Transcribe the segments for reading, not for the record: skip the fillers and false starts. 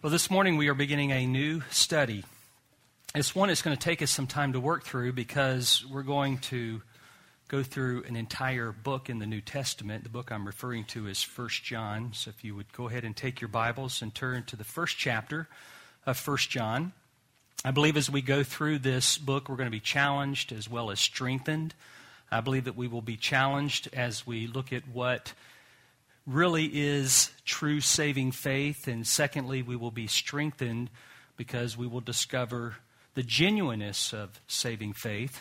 Well, this morning we are beginning a new study. It's one that's going to take us some time to work through because we're going to go through an entire book in the New Testament. The book I'm referring to is 1 John. So if you would go ahead and take your Bibles and turn to the first chapter of 1 John. I believe as we go through this book, we're going to be challenged as well as strengthened. I believe that we will be challenged as we look at what really is true saving faith. And secondly, we will be strengthened because we will discover the genuineness of saving faith.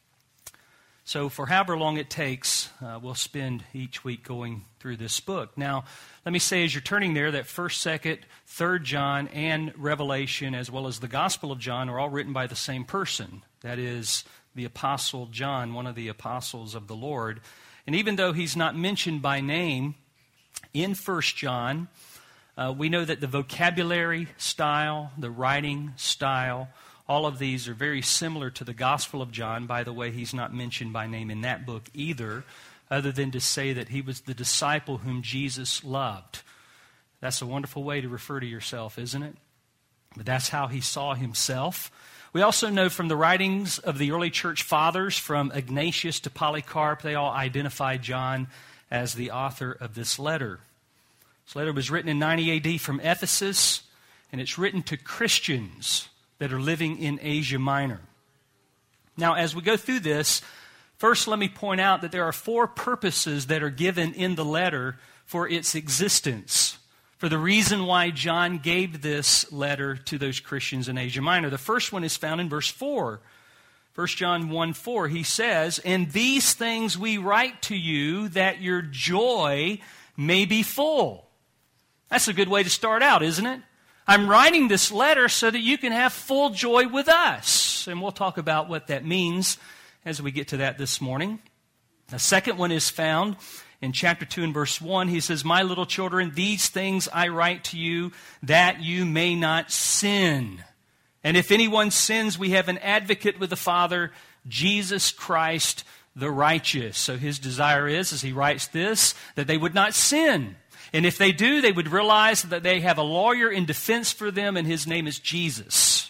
So for however long it takes, we'll spend each week going through this book. Now, let me say as you're turning there that 1st, 2nd, 3rd John, and Revelation, as well as the Gospel of John, are all written by the same person. That is the Apostle John, one of the apostles of the Lord. And even though he's not mentioned by name in 1 John, we know that the vocabulary style, the writing style, all of these are very similar to the Gospel of John. By the way, he's not mentioned by name in that book either, other than to say that he was the disciple whom Jesus loved. That's a wonderful way to refer to yourself, isn't it? But that's how he saw himself. We also know from the writings of the early church fathers, from Ignatius to Polycarp, they all identified John as the author of this letter. This letter was written in 90 AD from Ephesus, and it's written to Christians that are living in Asia Minor. Now, as we go through this, first let me point out that there are 4 purposes that are given in the letter for its existence, for the reason why John gave this letter to those Christians in Asia Minor. The first one is found in verse 4. 1 John 1:4, he says, "And these things we write to you, that your joy may be full." That's a good way to start out, isn't it? I'm writing this letter so that you can have full joy with us. And we'll talk about what that means as we get to that this morning. The second one is found in chapter 2 and verse 1. He says, "My little children, these things I write to you, that you may not sin. And if anyone sins, we have an advocate with the Father, Jesus Christ the righteous." So his desire is, as he writes this, that they would not sin. And if they do, they would realize that they have a lawyer in defense for them, and his name is Jesus.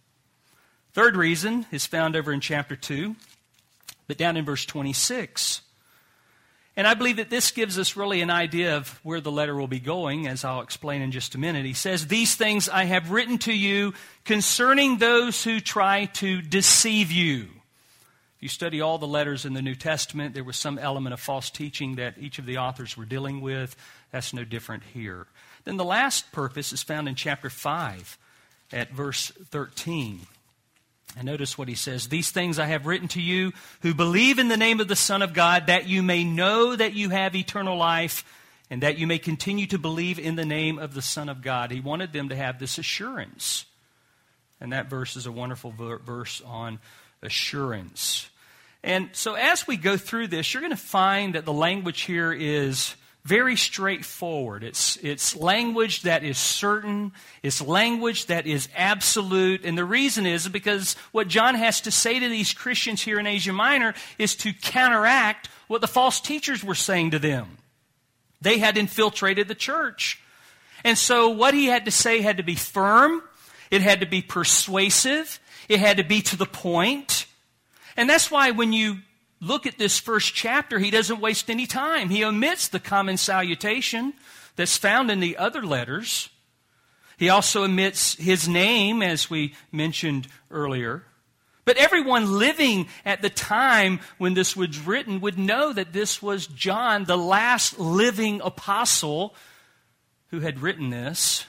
Third reason is found over in chapter 2, but down in verse 26. And I believe that this gives us really an idea of where the letter will be going, as I'll explain in just a minute. He says, "These things I have written to you concerning those who try to deceive you." If you study all the letters in the New Testament, there was some element of false teaching that each of the authors were dealing with. That's no different here. Then the last purpose is found in chapter 5 at verse 13. And notice what he says, "These things I have written to you who believe in the name of the Son of God, that you may know that you have eternal life, and that you may continue to believe in the name of the Son of God." He wanted them to have this assurance. And that verse is a wonderful verse on assurance. And so as we go through this, you're going to find that the language here is very straightforward. It's language that is certain. It's language that is absolute. And the reason is because what John has to say to these Christians here in Asia Minor is to counteract what the false teachers were saying to them. They had infiltrated the church. And so what he had to say had to be firm. It had to be persuasive. It had to be to the point. And that's why when you look at this first chapter, he doesn't waste any time. He omits the common salutation that's found in the other letters. He also omits his name, as we mentioned earlier. But everyone living at the time when this was written would know that this was John, the last living apostle, who had written this.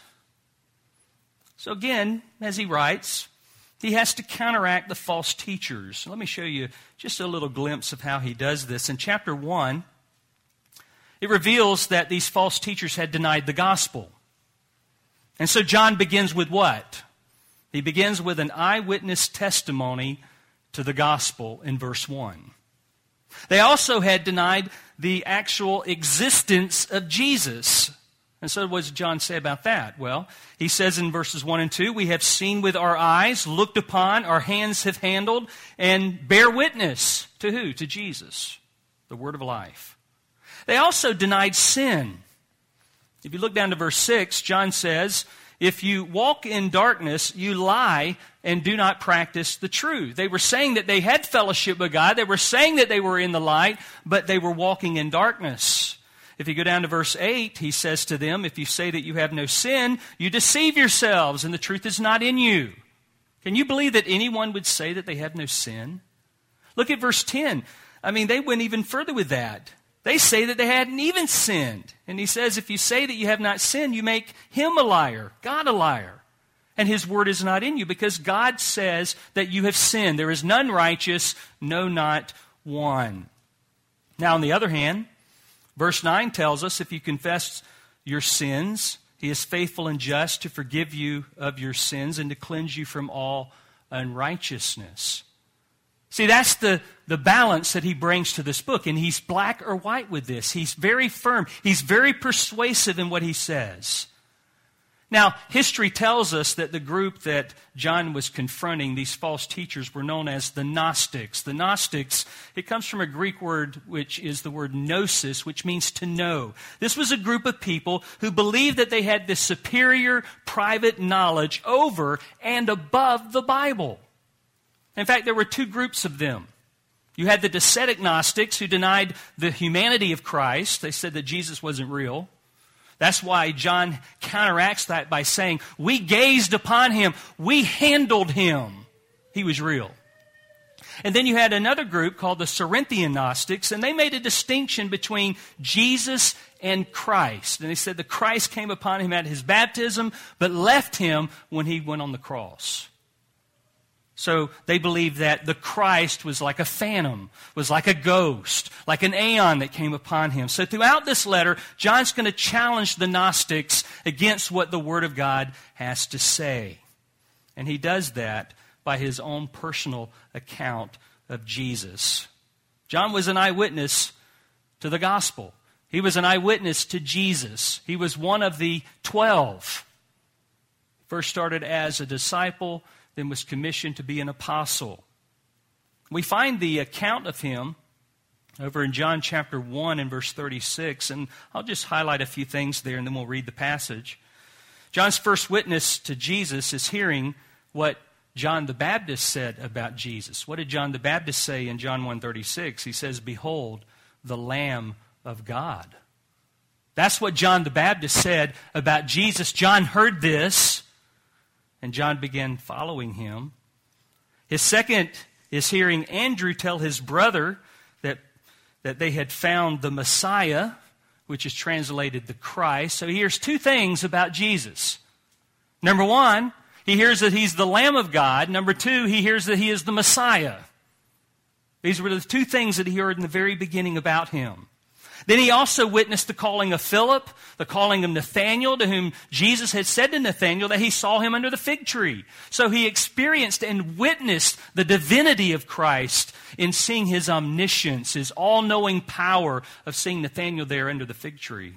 So again, as he writes, he has to counteract the false teachers. Let me show you just a little glimpse of how he does this. In chapter 1, it reveals that these false teachers had denied the gospel. And so John begins with what? He begins with an eyewitness testimony to the gospel in verse 1. They also had denied the actual existence of Jesus. And so what does John say about that? Well, he says in verses 1 and 2, "We have seen with our eyes, looked upon, our hands have handled, and bear witness." To who? To Jesus, the word of life. They also denied sin. If you look down to verse 6, John says, if you walk in darkness, you lie and do not practice the truth. They were saying that they had fellowship with God. They were saying that they were in the light, but they were walking in darkness. If you go down to verse 8, he says to them, if you say that you have no sin, you deceive yourselves, and the truth is not in you. Can you believe that anyone would say that they have no sin? Look at verse 10. I mean, they went even further with that. They say that they hadn't even sinned. And he says, if you say that you have not sinned, you make him a liar, God a liar. And his word is not in you, because God says that you have sinned. There is none righteous, no, not one. Now, on the other hand, verse 9 tells us, if you confess your sins, he is faithful and just to forgive you of your sins and to cleanse you from all unrighteousness. See, that's the balance that he brings to this book, and he's black or white with this. He's very firm. He's very persuasive in what he says. Now, history tells us that the group that John was confronting, these false teachers, were known as the Gnostics. The Gnostics, it comes from a Greek word which is the word gnosis, which means to know. This was a group of people who believed that they had this superior private knowledge over and above the Bible. In fact, there were two groups of them. You had the Docetic Gnostics who denied the humanity of Christ. They said that Jesus wasn't real. That's why John counteracts that by saying, we gazed upon him, we handled him. He was real. And then you had another group called the Cerinthian Gnostics, and they made a distinction between Jesus and Christ. And they said the Christ came upon him at his baptism, but left him when he went on the cross. So they believed that the Christ was like a phantom, was like a ghost, like an aeon that came upon him. So throughout this letter, John's going to challenge the Gnostics against what the Word of God has to say. And he does that by his own personal account of Jesus. John was an eyewitness to the gospel. He was an eyewitness to Jesus. He was one of the 12. First started as a disciple, then was commissioned to be an apostle. We find the account of him over in John chapter 1 and verse 36, and I'll just highlight a few things there and then we'll read the passage. John's first witness to Jesus is hearing what John the Baptist said about Jesus. What did John the Baptist say in John 1:36? He says, "Behold, the Lamb of God." That's what John the Baptist said about Jesus. John heard this, and John began following him. His second is hearing Andrew tell his brother that they had found the Messiah, which is translated the Christ. So he hears two things about Jesus. Number one, he hears that he's the Lamb of God. Number two, he hears that he is the Messiah. These were the two things that he heard in the very beginning about him. Then he also witnessed the calling of Philip, the calling of Nathanael, to whom Jesus had said to Nathanael that he saw him under the fig tree. So he experienced and witnessed the divinity of Christ in seeing his omniscience, his all-knowing power of seeing Nathanael there under the fig tree.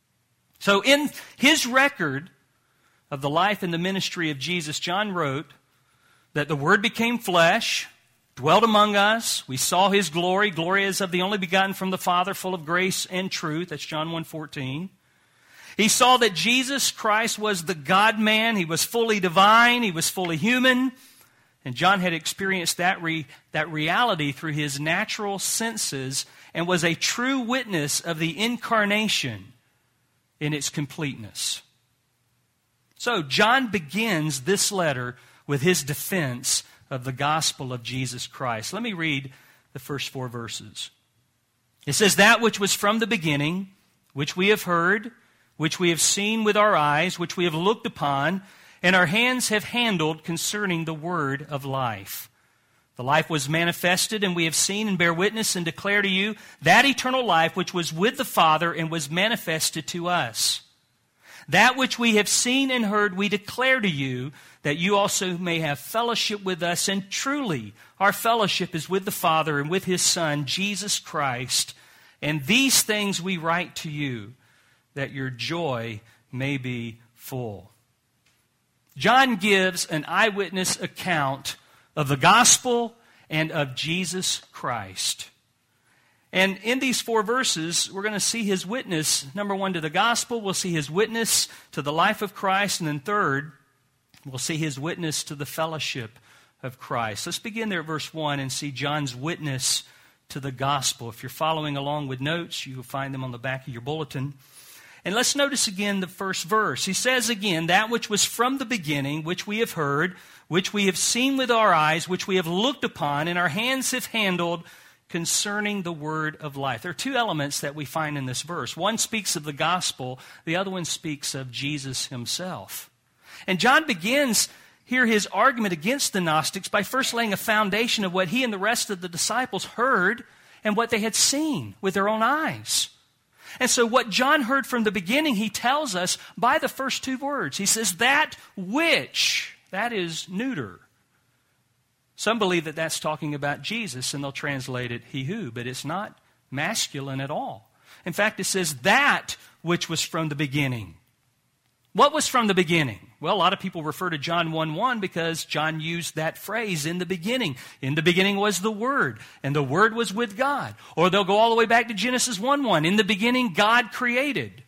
So in his record of the life and the ministry of Jesus, John wrote that the Word became flesh, dwelt among us. We saw his glory. Glory as of the only begotten from the Father, full of grace and truth. That's John 1:14. He saw that Jesus Christ was the God-man. He was fully divine. He was fully human. And John had experienced that reality through his natural senses and was a true witness of the incarnation in its completeness. So John begins this letter with his defense of the gospel of Jesus Christ. Let me read the first 4 verses. It says, "That which was from the beginning, which we have heard, which we have seen with our eyes, which we have looked upon, and our hands have handled concerning the word of life. The life was manifested, and we have seen and bear witness and declare to you that eternal life which was with the Father and was manifested to us. That which we have seen and heard we declare to you, that you also may have fellowship with us. And truly, our fellowship is with the Father and with his Son, Jesus Christ. And these things we write to you, that your joy may be full." John gives an eyewitness account of the gospel and of Jesus Christ. And in these 4 verses, we're going to see his witness, number 1, to the gospel. We'll see his witness to the life of Christ. And then third, we'll see his witness to the fellowship of Christ. Let's begin there at verse 1 and see John's witness to the gospel. If you're following along with notes, you will find them on the back of your bulletin. And let's notice again the first verse. He says again, that which was from the beginning, which we have heard, which we have seen with our eyes, which we have looked upon, and our hands have handled, concerning the word of life. There are 2 elements that we find in this verse. One speaks of the gospel. The other one speaks of Jesus himself. And John begins here his argument against the Gnostics by first laying a foundation of what he and the rest of the disciples heard and what they had seen with their own eyes. And so what John heard from the beginning, he tells us by the first 2 words. He says, that which, that is neuter. Some believe that that's talking about Jesus, and they'll translate it he who, but it's not masculine at all. In fact, it says that which was from the beginning. What was from the beginning? Well, a lot of people refer to John 1:1 because John used that phrase, in the beginning. In the beginning was the Word, and the Word was with God. Or they'll go all the way back to Genesis 1:1. In the beginning, God created.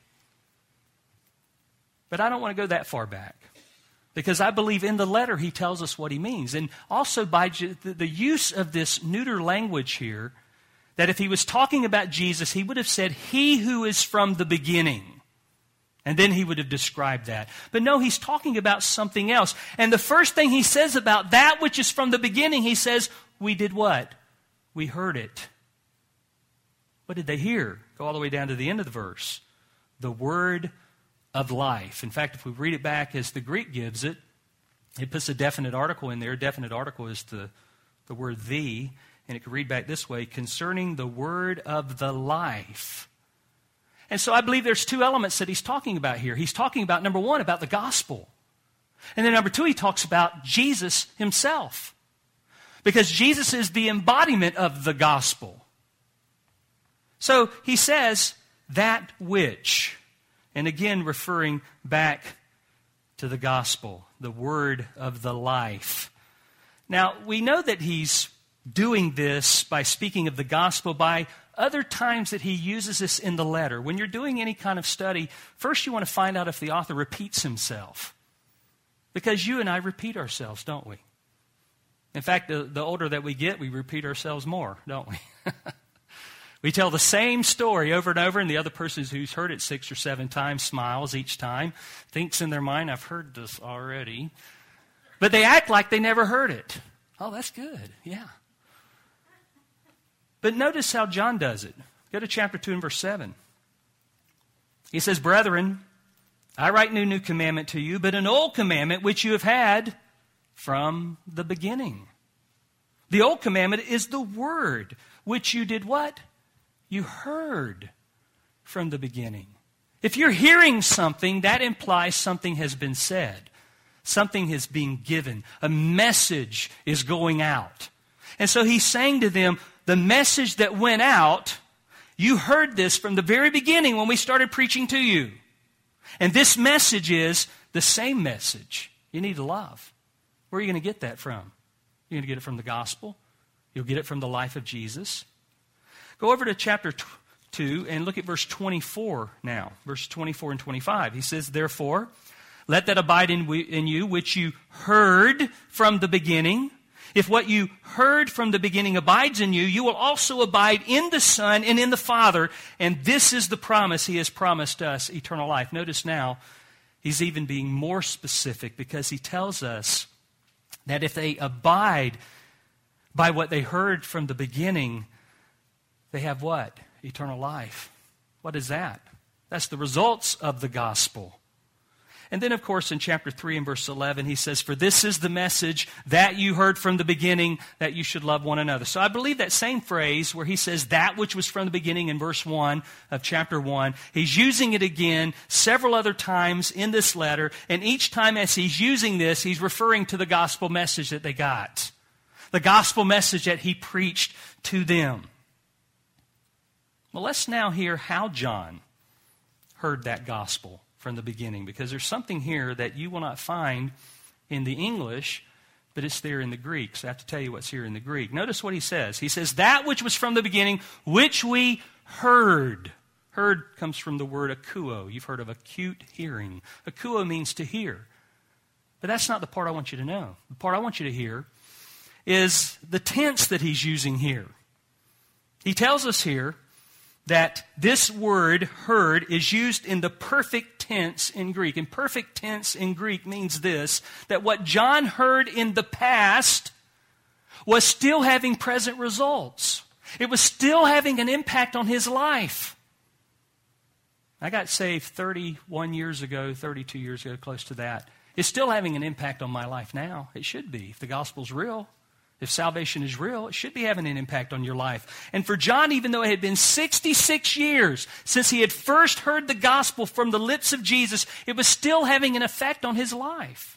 But I don't want to go that far back, because I believe in the letter he tells us what he means. And also by the use of this neuter language here, that if he was talking about Jesus, he would have said, he who is from the beginning. And then he would have described that. But no, he's talking about something else. And the first thing he says about that which is from the beginning, he says, we did what? We heard it. What did they hear? Go all the way down to the end of the verse. The word of life. In fact, if we read it back as the Greek gives it, it puts a definite article in there. Definite article is the word the, and it could read back this way, concerning the word of the life. And so I believe there's 2 elements that he's talking about here. He's talking about, number 1, about the gospel. And then number 2, he talks about Jesus himself. Because Jesus is the embodiment of the gospel. So he says, that which, and again referring back to the gospel, the word of the life. Now, we know that he's doing this by speaking of the gospel by other times that he uses this in the letter. When you're doing any kind of study, first you want to find out if the author repeats himself. Because you and I repeat ourselves, don't we? In fact, the older that we get, we repeat ourselves more, don't we? We tell the same story over and over, and the other person who's heard it 6 or 7 times smiles each time, thinks in their mind, I've heard this already. But they act like they never heard it. Oh, that's good. Yeah. But notice how John does it. Go to chapter 2 and verse 7. He says, brethren, I write no new commandment to you, but an old commandment which you have had from the beginning. The old commandment is the word, which you did what? You heard from the beginning. If you're hearing something, that implies something has been said. Something is being given. A message is going out. And so he's saying to them, the message that went out, you heard this from the very beginning when we started preaching to you. And this message is the same message. You need to love. Where are you going to get that from? You're going to get it from the gospel. You'll get it from the life of Jesus. Go over to chapter 2 and look at verse 24 now. Verse 24 and 25. He says, therefore, let that abide in you which you heard from the beginning. If what you heard from the beginning abides in you, you will also abide in the Son and in the Father. And this is the promise he has promised us, eternal life. Notice now, he's even being more specific because he tells us that if they abide by what they heard from the beginning, they have what? Eternal life. What is that? That's the results of the gospel. And then, of course, in chapter 3 and verse 11, he says, for this is the message that you heard from the beginning, that you should love one another. So I believe that same phrase where he says that which was from the beginning in verse 1 of chapter 1, he's using it again several other times in this letter. And each time as he's using this, he's referring to the gospel message that they got. The gospel message that he preached to them. Well, let's now hear how John heard that gospel from the beginning, because there's something here that you will not find in the English but it's there in the Greek, so I have to tell you what's here in the Greek. Notice what he says. He says, that which was from the beginning, which we heard. Heard comes from the word akuo. You've heard of acute hearing. Akuo means to hear. But that's not the part I want you to know. The part I want you to hear is the tense that he's using here. He tells us here that this word, heard, is used in the perfect tense in Greek. And perfect tense in Greek means this, that what John heard in the past was still having present results. It was still having an impact on his life. I got saved 31 years ago, 32 years ago, close to that. It's still having an impact on my life now. It should be. If the gospel's real, if salvation is real, it should be having an impact on your life. And for John, even though it had been 66 years since he had first heard the gospel from the lips of Jesus, it was still having an effect on his life.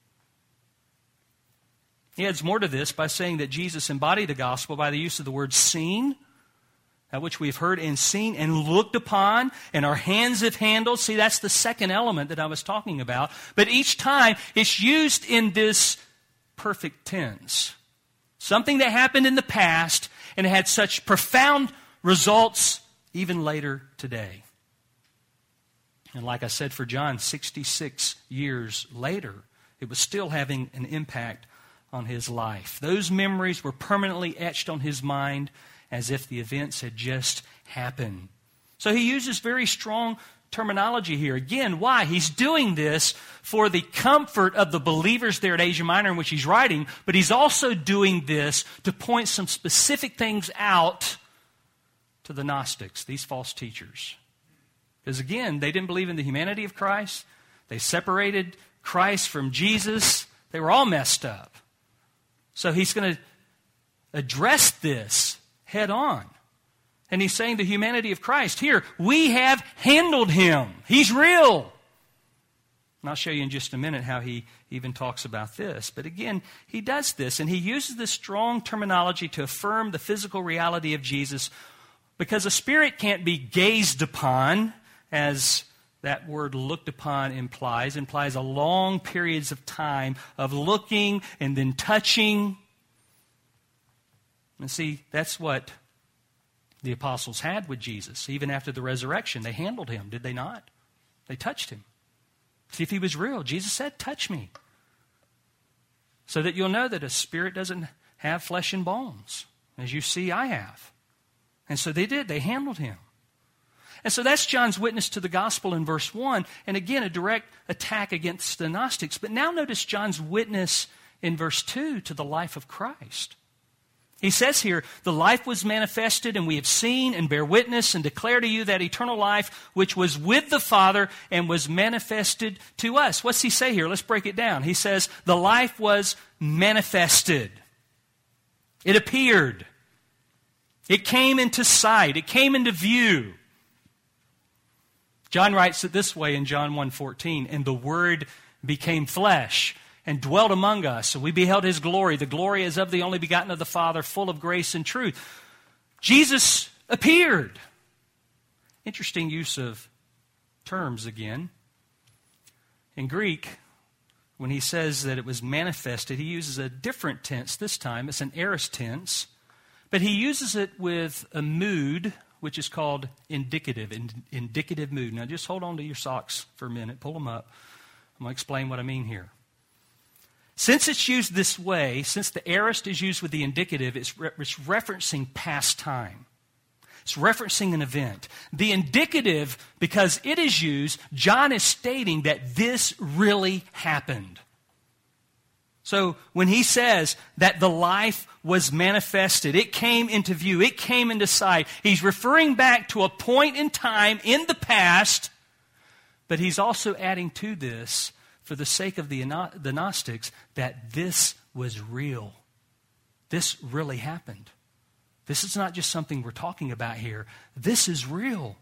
He adds more to this by saying that Jesus embodied the gospel by the use of the word seen, that which we've heard and seen and looked upon, and our hands have handled. See, that's the second element that I was talking about. But each time, it's used in this perfect tense. Something that happened in the past and had such profound results even later today. And like I said, for John, 66 years later, it was still having an impact on his life. Those memories were permanently etched on his mind as if the events had just happened. So he uses very strong terminology here. Again, why? He's doing this for the comfort of the believers there at Asia Minor in which he's writing, but he's also doing this to point some specific things out to the Gnostics, these false teachers. Because again, they didn't believe in the humanity of Christ. They separated Christ from Jesus. They were all messed up. So he's going to address this head on. And he's saying the humanity of Christ. Here, we have handled him. He's real. And I'll show you in just a minute how he even talks about this. But again, he does this, and he uses this strong terminology to affirm the physical reality of Jesus, because a spirit can't be gazed upon, as that word looked upon implies a long periods of time of looking and then touching. And see, that's what the apostles had with Jesus. Even after the resurrection, they handled him, did they not? They touched him. See if he was real. Jesus said, touch me. So that you'll know that a spirit doesn't have flesh and bones, as you see I have. And so they did. They handled him. And so that's John's witness to the gospel in verse 1. And again, a direct attack against the Gnostics. But now notice John's witness in verse 2 to the life of Christ. He says here, the life was manifested, and we have seen and bear witness and declare to you that eternal life which was with the Father and was manifested to us. What's he say here? Let's break it down. He says, the life was manifested. It appeared. It came into sight. It came into view. John writes it this way in John 1:14, and the Word became flesh and dwelt among us. And we beheld his glory. The glory is of the only begotten of the Father, full of grace and truth. Jesus appeared. Interesting use of terms again. In Greek, when he says that it was manifested, he uses a different tense this time. It's an aorist tense. But he uses it with a mood, which is called indicative, indicative mood. Now just hold on to your socks for a minute. Pull them up. I'm going to explain what I mean here. Since it's used this way, since the aorist is used with the indicative, it's referencing past time. It's referencing an event. The indicative, because it is used, John is stating that this really happened. So when he says that the life was manifested, it came into view, it came into sight, he's referring back to a point in time in the past, but he's also adding to this, for the sake of the Gnostics, that this was real. This really happened. This is not just something we're talking about here. This is real.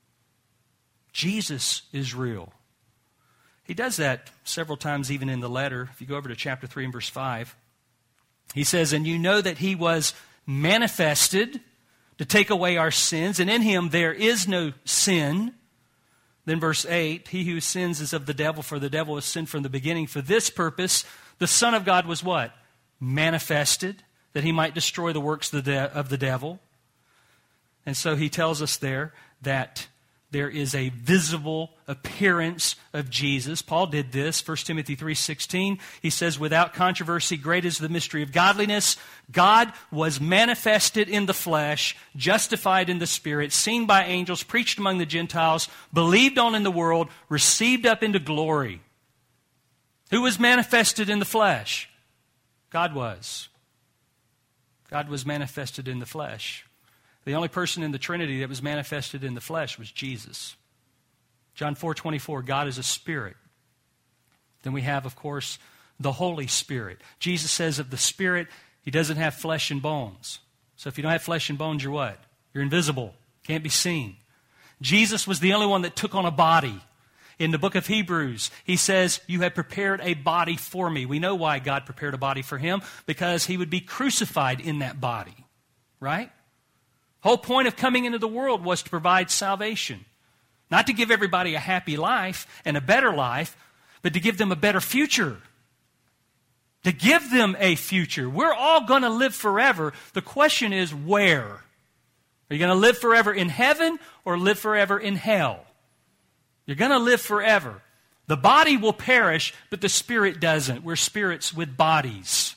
Jesus is real. He does that several times even in the letter. If you go over to chapter 3 and verse 5, he says, and you know that he was manifested to take away our sins, and in him there is no sin. Then verse 8, he who sins is of the devil, for the devil has sinned from the beginning. For this purpose, the Son of God was what? manifested, that he might destroy the works of the devil. And so he tells us there that there is a visible appearance of Jesus. Paul did this, 1 Timothy 3:16. He says, without controversy, great is the mystery of godliness. God was manifested in the flesh, justified in the Spirit, seen by angels, preached among the Gentiles, believed on in the world, received up into glory. Who was manifested in the flesh? God was. God was manifested in the flesh. The only person in the Trinity that was manifested in the flesh was Jesus. John 4:24, God is a spirit. Then we have, of course, the Holy Spirit. Jesus says of the Spirit, he doesn't have flesh and bones. So if you don't have flesh and bones, you're what? You're invisible. Can't be seen. Jesus was the only one that took on a body. In the book of Hebrews, he says, you have prepared a body for me. We know why God prepared a body for him, because he would be crucified in that body. Right? Whole point of coming into the world was to provide salvation. Not to give everybody a happy life and a better life, but to give them a better future. To give them a future. We're all going to live forever. The question is where? Are you going to live forever in heaven or live forever in hell? You're going to live forever. The body will perish, but the spirit doesn't. We're spirits with bodies.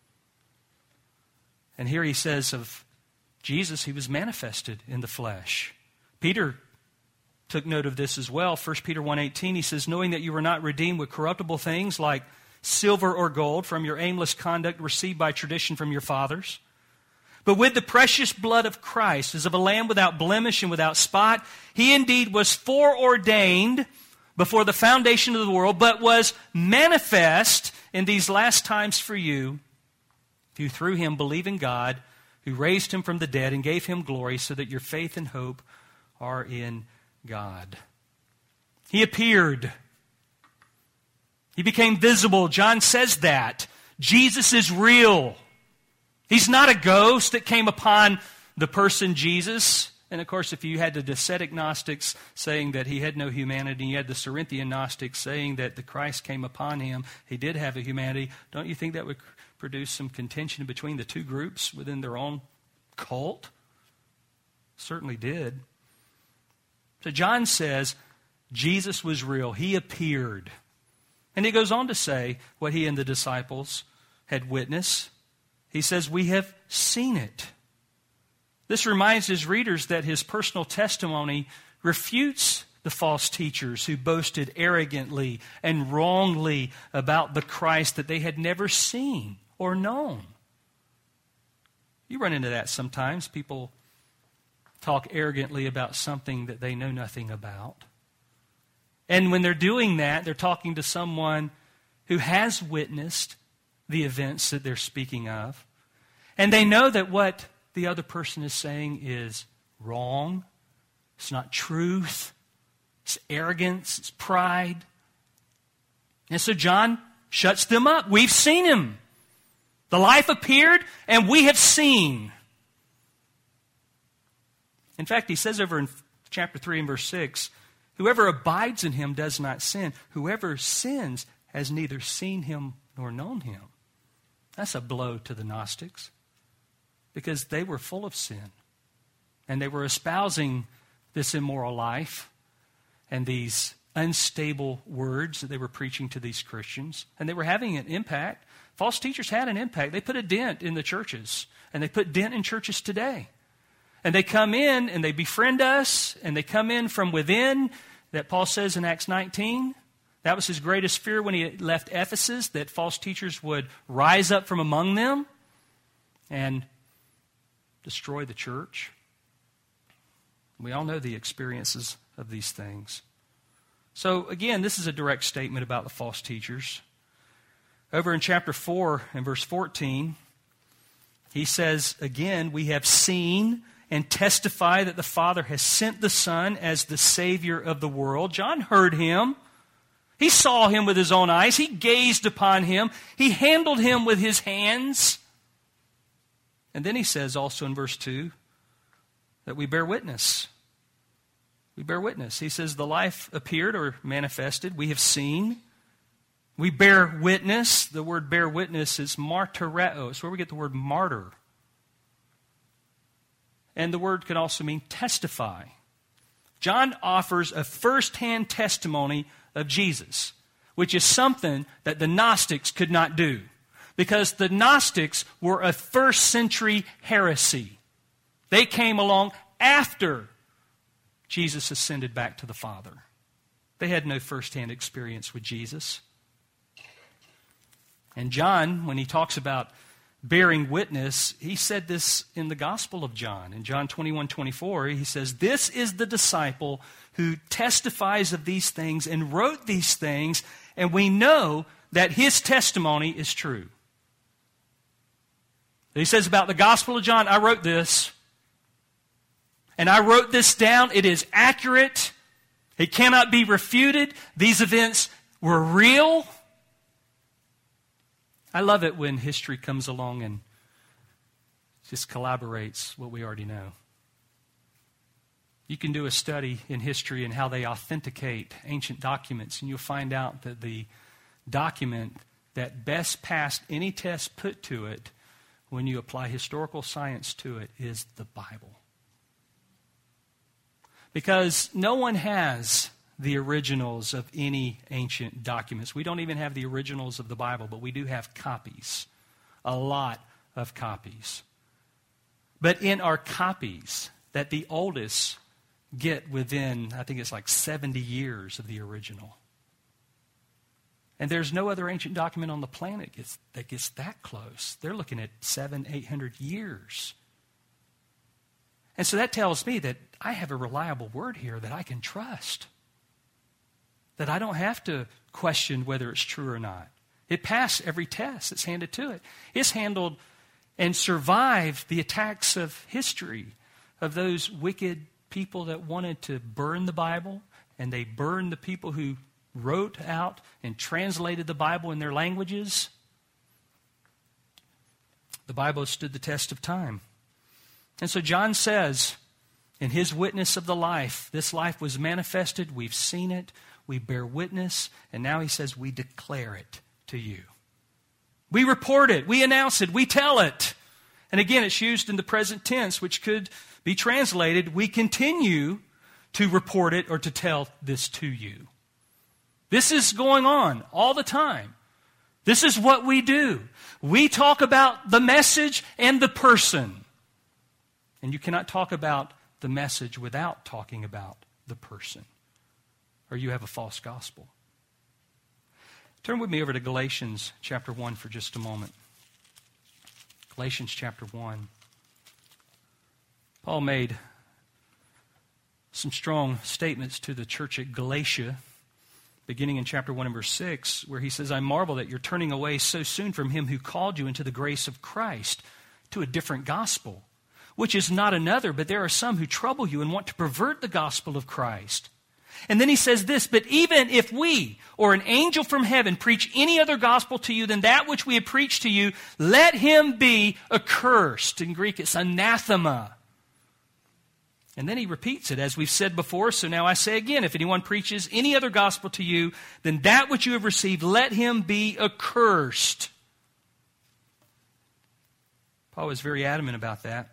And here he says of Jesus, he was manifested in the flesh. Peter took note of this as well. 1 Peter 1:18, he says, knowing that you were not redeemed with corruptible things like silver or gold from your aimless conduct received by tradition from your fathers, but with the precious blood of Christ, as of a lamb without blemish and without spot. He indeed was foreordained before the foundation of the world, but was manifest in these last times for you, who through him believe in God, who raised him from the dead and gave him glory, so that your faith and hope are in God. He appeared. He became visible. John says that. Jesus is real. He's not a ghost that came upon the person Jesus. And of course, if you had the Docetic Gnostics saying that he had no humanity, and you had the Cerinthian Gnostics saying that the Christ came upon him, he did have a humanity, don't you think that would produce some contention between the two groups within their own cult? Certainly did. So John says Jesus was real. He appeared. And he goes on to say what he and the disciples had witnessed. He says, we have seen it. This reminds his readers that his personal testimony refutes the false teachers who boasted arrogantly and wrongly about the Christ that they had never seen or known. You run into that sometimes. People talk arrogantly about something that they know nothing about. And when they're doing that, they're talking to someone who has witnessed the events that they're speaking of. And they know that what the other person is saying is wrong. It's not truth. It's arrogance. It's pride. And so John shuts them up. We've seen him. The life appeared, and we have seen. In fact, he says over in chapter 3 and verse 6, whoever abides in him does not sin. Whoever sins has neither seen him nor known him. That's a blow to the Gnostics, because they were full of sin. And they were espousing this immoral life and these unstable words that they were preaching to these Christians. And they were having an impact. False teachers had an impact. They put a dent in the churches. And they put dent in churches today. And they come in and they befriend us. And they come in from within, that Paul says in Acts 19. That was his greatest fear when he left Ephesus, that false teachers would rise up from among them and destroy the church. We all know the experiences of these things. So again, this is a direct statement about the false teachers. Over in chapter 4 and verse 14, he says again, we have seen and testify that the Father has sent the Son as the Savior of the world. John heard him. He saw him with his own eyes. He gazed upon him. He handled him with his hands. And then he says also in verse 2 that we bear witness. We bear witness. He says the life appeared or manifested. We have seen. We bear witness. The word bear witness is martyreo. It's where we get the word martyr. And the word can also mean testify. John offers a first-hand testimony of Jesus, which is something that the Gnostics could not do, because the Gnostics were a first-century heresy. They came along after Jesus ascended back to the Father. They had no first-hand experience with Jesus. And John, when he talks about bearing witness, he said this in the Gospel of John. In John 21:24, he says, "This is the disciple who testifies of these things and wrote these things, and we know that his testimony is true." He says about the Gospel of John, "I wrote this, and I wrote this down. It is accurate. It cannot be refuted. These events were real." I love it when history comes along and just collaborates what we already know. You can do a study in history and how they authenticate ancient documents, and you'll find out that the document that best passed any test put to it when you apply historical science to it is the Bible. Because no one has the originals of any ancient documents. We don't even have the originals of the Bible, but we do have copies. A lot of copies. But in our copies, that the oldest get within, I think it's like 70 years of the original. And there's no other ancient document on the planet that gets that close. They're looking at 700-800 years. And so that tells me that I have a reliable word here that I can trust. That I don't have to question whether it's true or not. It passed every test that's handed to it. It's handled and survived the attacks of history, of those wicked people that wanted to burn the Bible, and they burned the people who wrote out and translated the Bible in their languages. The Bible stood the test of time. And so John says, in his witness of the life, this life was manifested, we've seen it, we bear witness, and now he says we declare it to you. We report it, we announce it, we tell it. And again, it's used in the present tense, which could be translated, we continue to report it or to tell this to you. This is going on all the time. This is what we do. We talk about the message and the person. And you cannot talk about the message without talking about the person, or you have a false gospel. Turn with me over to Galatians chapter 1 for just a moment. Galatians chapter 1. Paul made some strong statements to the church at Galatia, beginning in chapter 1 and verse 6, where he says, "I marvel that you're turning away so soon from him who called you into the grace of Christ to a different gospel, which is not another, but there are some who trouble you and want to pervert the gospel of Christ." And then he says this, "But even if we or an angel from heaven preach any other gospel to you than that which we have preached to you, let him be accursed." In Greek it's anathema. And then he repeats it, as we've said before, so now I say again, if anyone preaches any other gospel to you than that which you have received, let him be accursed. Paul was very adamant about that.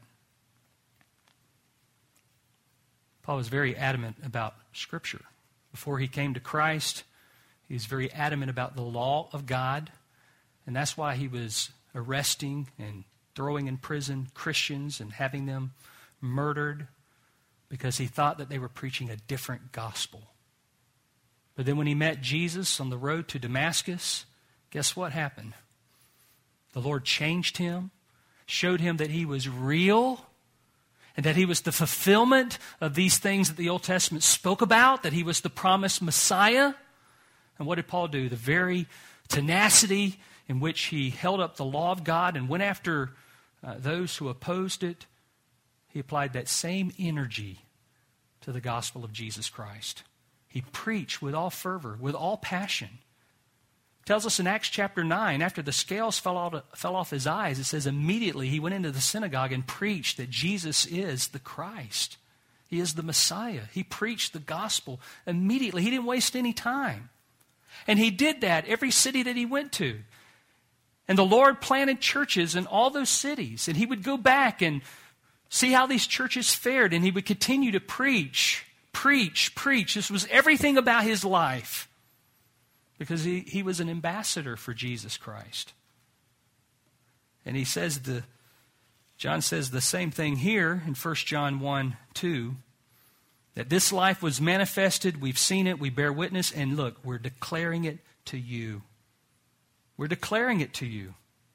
Paul was very adamant about Scripture. Before he came to Christ, he was very adamant about the law of God, and that's why he was arresting and throwing in prison Christians and having them murdered, because he thought that they were preaching a different gospel. But then when he met Jesus on the road to Damascus, guess what happened? The Lord changed him, showed him that he was real, and that he was the fulfillment of these things that the Old Testament spoke about, that he was the promised Messiah. And what did Paul do? The very tenacity in which he held up the law of God and went after those who opposed it, he applied that same energy to the gospel of Jesus Christ. He preached with all fervor, with all passion. It tells us in Acts chapter 9, after the scales fell off his eyes, it says immediately he went into the synagogue and preached that Jesus is the Christ. He is the Messiah. He preached the gospel immediately. He didn't waste any time. And he did that every city that he went to. And the Lord planted churches in all those cities. And he would go back and see how these churches fared. And he would continue to preach. This was everything about his life. Because he was an ambassador for Jesus Christ. And he says John says the same thing here in 1 John 1:2. That this life was manifested, we've seen it, we bear witness, and look, we're declaring it to you. We're declaring it to you.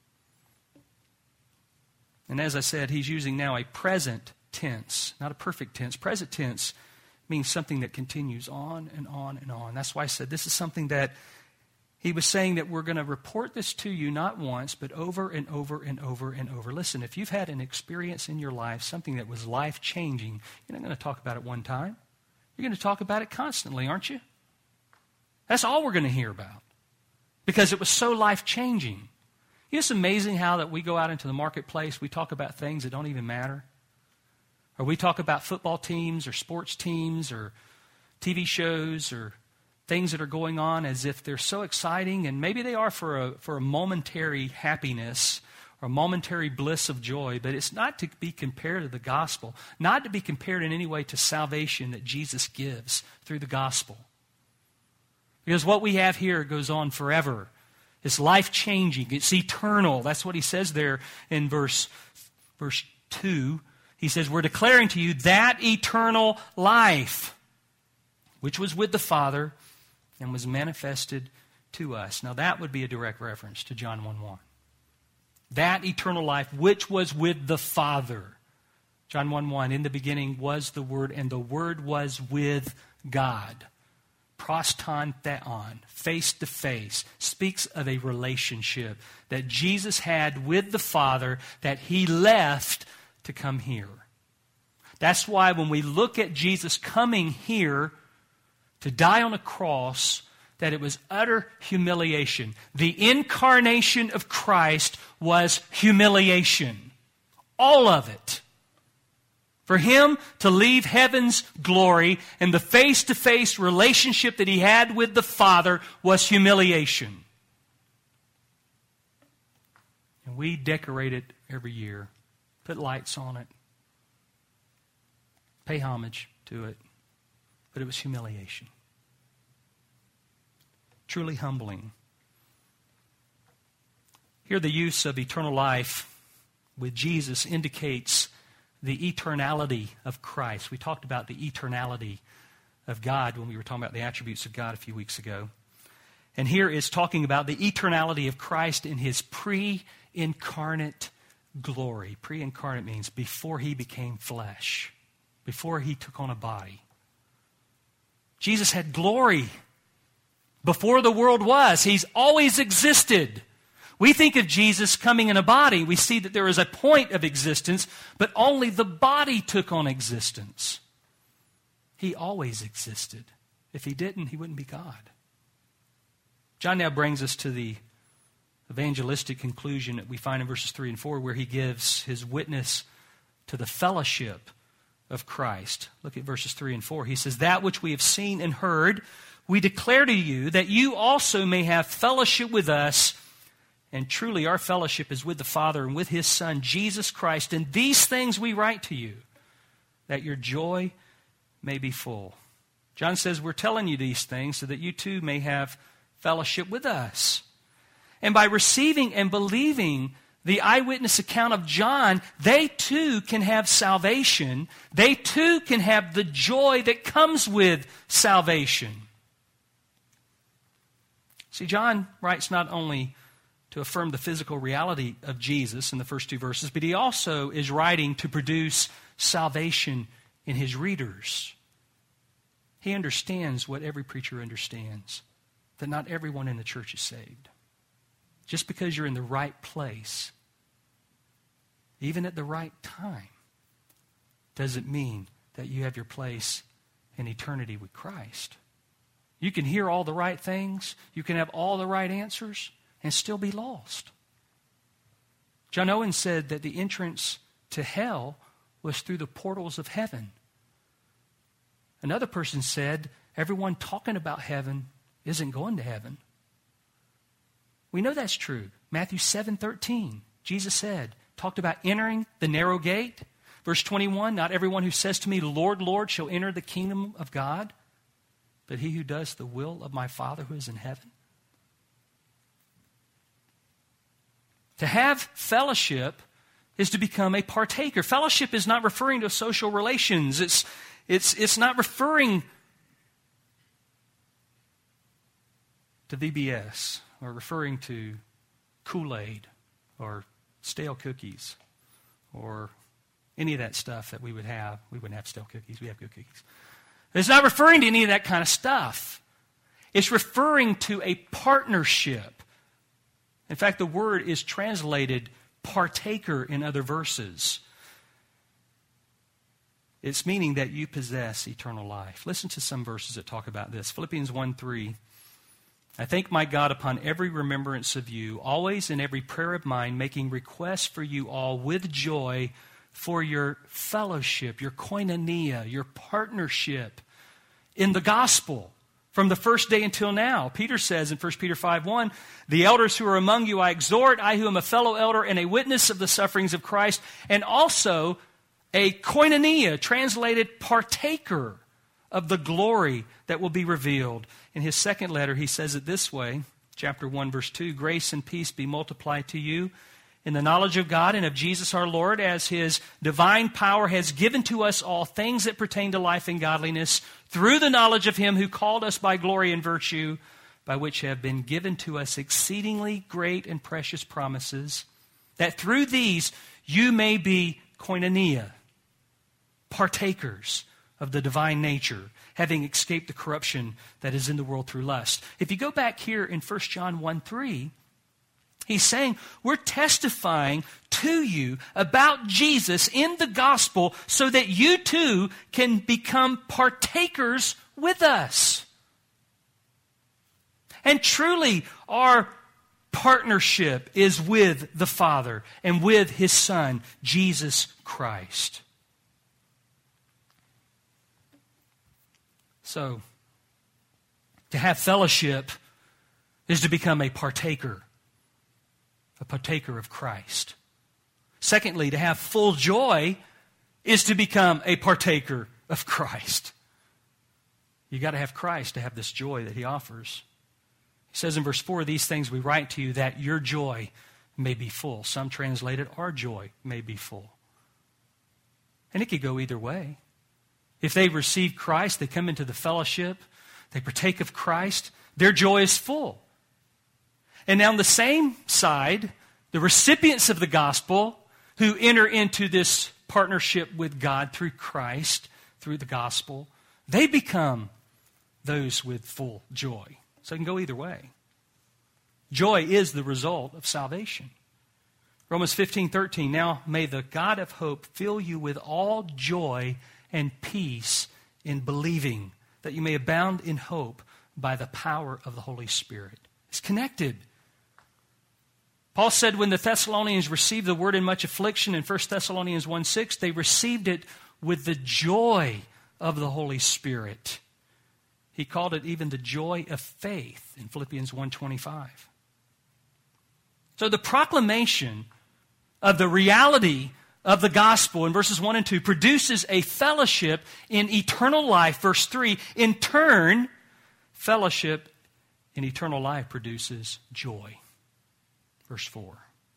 And as I said, he's using now a present tense, not a perfect tense. Present tense means something that continues on and on and on. That's why I said this is something that he was saying that we're going to report this to you not once, but over and over and over and over. Listen, if you've had an experience in your life, something that was life-changing, you're not going to talk about it one time. You're going to talk about it constantly, aren't you? That's all we're going to hear about because it was so life-changing. You know, it's amazing how that we go out into the marketplace, we talk about things that don't even matter. Or we talk about football teams or sports teams or TV shows or things that are going on as if they're so exciting, and maybe they are for a momentary happiness or a momentary bliss of joy, but it's not to be compared to the gospel, not to be compared in any way to salvation that Jesus gives through the gospel. Because what we have here goes on forever. It's life-changing. It's eternal. That's what he says there in verse 2. He says, we're declaring to you that eternal life, which was with the Father and was manifested to us. Now that would be a direct reference to John 1:1. That eternal life, which was with the Father. John 1:1, in the beginning was the Word, and the Word was with God. Proston theon, face to face, speaks of a relationship that Jesus had with the Father that he left to come here. That's why when we look at Jesus coming here to die on a cross, that it was utter humiliation. The incarnation of Christ was humiliation. All of it. For him to leave heaven's glory and the face-to-face relationship that he had with the Father was humiliation. And we decorate it every year. Put lights on it. Pay homage to it. But it was humiliation. Truly humbling. Here the use of eternal life with Jesus indicates the eternality of Christ. We talked about the eternality of God when we were talking about the attributes of God a few weeks ago. And here is talking about the eternality of Christ in his pre-incarnate glory. Pre-incarnate means before he became flesh, before he took on a body. Jesus had glory before the world was. He's always existed. We think of Jesus coming in a body. We see that there is a point of existence, but only the body took on existence. He always existed. If he didn't, he wouldn't be God. John now brings us to the evangelistic conclusion that we find in verses 3 and 4, where he gives his witness to the fellowship of Christ. Look at verses 3 and 4. He says, that which we have seen and heard, we declare to you, that you also may have fellowship with us. And truly our fellowship is with the Father and with his Son, Jesus Christ. And these things we write to you, that your joy may be full. John says we're telling you these things so that you too may have fellowship with us. And by receiving and believing the eyewitness account of John, they too can have salvation. They too can have the joy that comes with salvation. See, John writes not only to affirm the physical reality of Jesus in the first two verses, but he also is writing to produce salvation in his readers. He understands what every preacher understands, that not everyone in the church is saved. Just because you're in the right place, even at the right time, doesn't mean that you have your place in eternity with Christ. You can hear all the right things, you can have all the right answers, and still be lost. John Owen said that the entrance to hell was through the portals of heaven. Another person said everyone talking about heaven isn't going to heaven. We know that's true. Matthew 7:13, Jesus said, talked about entering the narrow gate. Verse 21, not everyone who says to me, Lord, Lord, shall enter the kingdom of God, but he who does the will of my Father who is in heaven. To have fellowship is to become a partaker. Fellowship is not referring to social relations. It's not referring to VBS or referring to Kool-Aid or stale cookies or any of that stuff that we would have. We wouldn't have stale cookies. We have good cookies. It's not referring to any of that kind of stuff. It's referring to a partnership. In fact, the word is translated partaker in other verses. It's meaning that you possess eternal life. Listen to some verses that talk about this. Philippians 1:3. I thank my God upon every remembrance of you, always in every prayer of mine, making requests for you all with joy for your fellowship, your koinonia, your partnership in the gospel from the first day until now. Peter says in 1 Peter 5:1, the elders who are among you I exhort, I who am a fellow elder and a witness of the sufferings of Christ, and also a koinonia, translated partaker of the glory that will be revealed. In his second letter, he says it this way, chapter 1, verse 2, grace and peace be multiplied to you in the knowledge of God and of Jesus our Lord, as his divine power has given to us all things that pertain to life and godliness, through the knowledge of him who called us by glory and virtue, by which have been given to us exceedingly great and precious promises, that through these you may be koinonia, partakers of the divine nature, having escaped the corruption that is in the world through lust. If you go back here in 1 John 1:3, he's saying we're testifying to you about Jesus in the gospel so that you too can become partakers with us. And truly, our partnership is with the Father and with his Son, Jesus Christ. So, to have fellowship is to become a partaker of Christ. Secondly, to have full joy is to become a partaker of Christ. You've got to have Christ to have this joy that he offers. He says in verse 4, these things we write to you that your joy may be full. Some translate it, our joy may be full. And it could go either way. If they receive Christ, they come into the fellowship, they partake of Christ, their joy is full. And now on the same side, the recipients of the gospel who enter into this partnership with God through Christ, through the gospel, they become those with full joy. So it can go either way. Joy is the result of salvation. Romans 15:13, now may the God of hope fill you with all joy and peace in believing, that you may abound in hope by the power of the Holy Spirit. It's connected. Paul said when the Thessalonians received the word in much affliction in 1 Thessalonians 1:6, they received it with the joy of the Holy Spirit. He called it even the joy of faith in Philippians 1:25. So the proclamation of the reality of the gospel in verses 1 and 2 produces a fellowship in eternal life. Verse 3, in turn, fellowship in eternal life produces joy. Verse 4.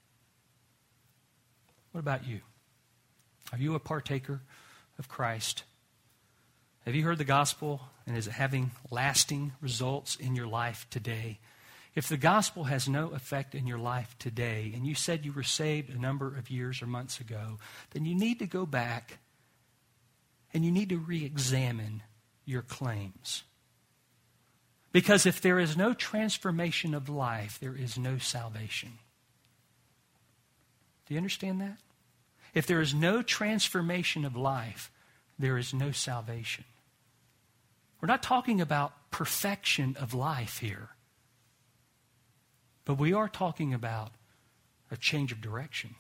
What about you? Are you a partaker of Christ? Have you heard the gospel, and is it having lasting results in your life today? If the gospel has no effect in your life today, and you said you were saved a number of years or months ago, then you need to go back and you need to re-examine your claims. Because if there is no transformation of life, there is no salvation. Do you understand that? If there is no transformation of life, there is no salvation. We're not talking about perfection of life here. But we are talking about a change of direction.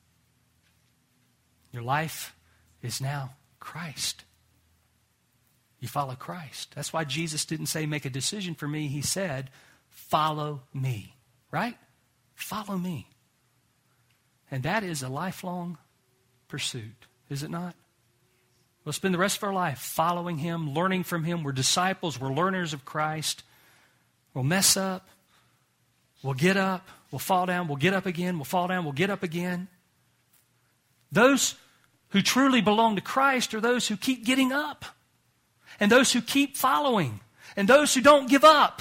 Your life is now Christ. You follow Christ. That's why Jesus didn't say, make a decision for me. He said, follow me. Right? Follow me. And that is a lifelong pursuit, is it not? We'll spend the rest of our life following Him, learning from Him. We're disciples. We're learners of Christ. We'll mess up. We'll get up. We'll fall down. We'll get up again. We'll fall down. We'll get up again. Those who truly belong to Christ are those who keep getting up, and those who keep following, and those who don't give up.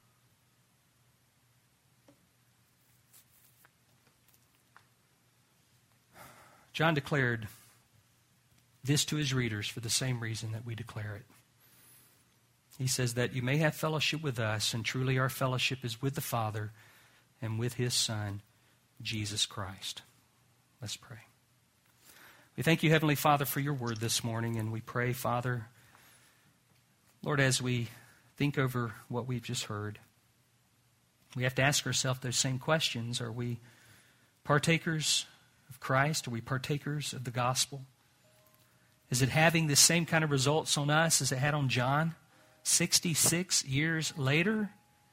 John declared this to his readers for the same reason that we declare it. He says that you may have fellowship with us, and truly our fellowship is with the Father and with His Son, Jesus Christ. Let's pray. We thank you, Heavenly Father, for your word this morning, and we pray, Father, Lord, as we think over what we've just heard, we have to ask ourselves those same questions. Are we partakers of Christ? Are we partakers of the gospel? Is it having the same kind of results on us as it had on John 66 years later?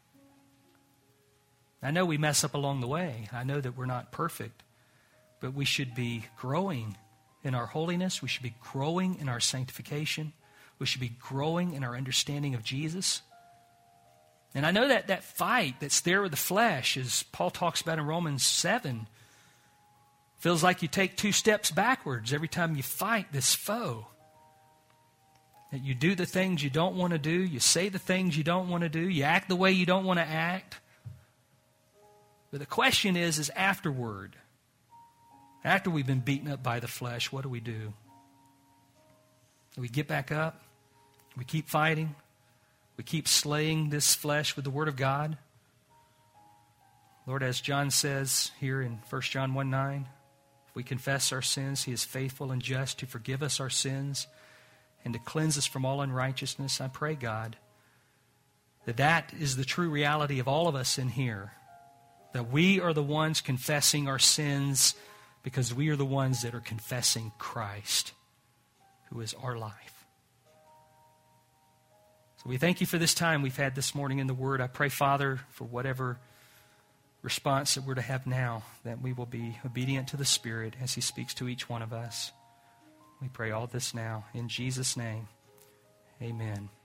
I know we mess up along the way. I know that we're not perfect, but we should be growing in our holiness. We should be growing in our sanctification. We should be growing in our understanding of Jesus. And I know that fight that's there with the flesh, as Paul talks about in Romans 7, feels like you take 2 steps backwards every time you fight this foe. That you do the things you don't want to do. You say the things you don't want to do. You act the way you don't want to act. But the question is afterward, after we've been beaten up by the flesh, what do? Do we get back up? We keep fighting? We keep slaying this flesh with the Word of God? Lord, as John says here in 1 John 1:9, if we confess our sins, He is faithful and just to forgive us our sins and to cleanse us from all unrighteousness. I pray, God, that is the true reality of all of us in here. That we are the ones confessing our sins because we are the ones that are confessing Christ, who is our life. So we thank you for this time we've had this morning in the Word. I pray, Father, for whatever response that we're to have now, that we will be obedient to the Spirit as He speaks to each one of us. We pray all this now in Jesus' name. Amen.